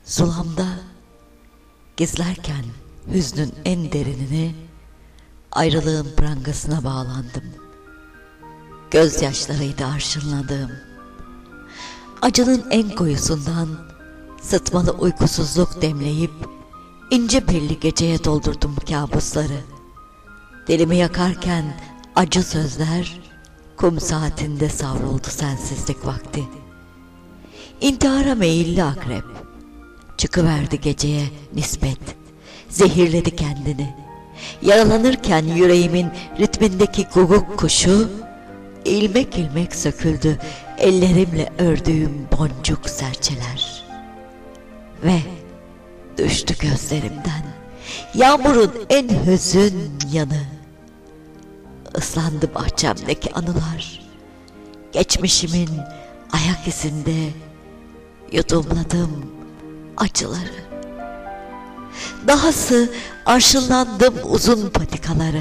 Zulamda gizlerken hüznün en derinini, ayrılığın prangasına bağlandım. Gözyaşlarıydı arşınladığım. Acının en koyusundan sıtmalı uykusuzluk demleyip ince belli geceye doldurdum kabusları. Dilimi yakarken acı sözler kum saatinde savruldu sensizlik vakti. İntihara meyilli akrep çıkıverdi geceye nispet, zehirledi kendini. Yaralanırken yüreğimin ritmindeki guguk kuşu ilmek ilmek söküldü ellerimle ördüğüm boncuk serçeler. Ve düştü gözlerimden yağmurun en hüzün yanı. Islandı bahçemdeki anılar, geçmişimin ayak izinde yudumladım acıları. Dahası arşınlandım uzun patikaları.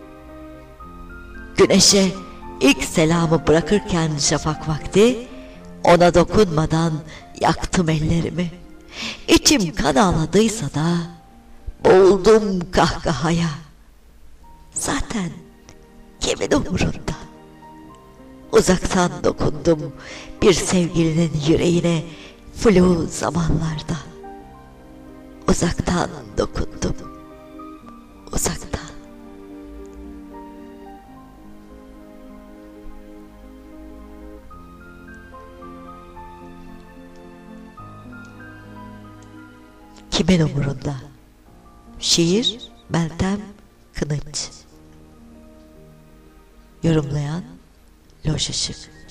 Güneşe ilk selamı bırakırken şafak vakti, ona dokunmadan yaktım ellerimi. İçim kan ağladıysa da boğuldum kahkahaya. Zaten kimin umurunda? Uzaktan dokundum bir sevgilinin yüreğine flu zamanlarda. Uzaktan dokundum, uzaktan. Kimin umurunda? Şiir Meltem Kınıç. Yorumlayan Loş Işık.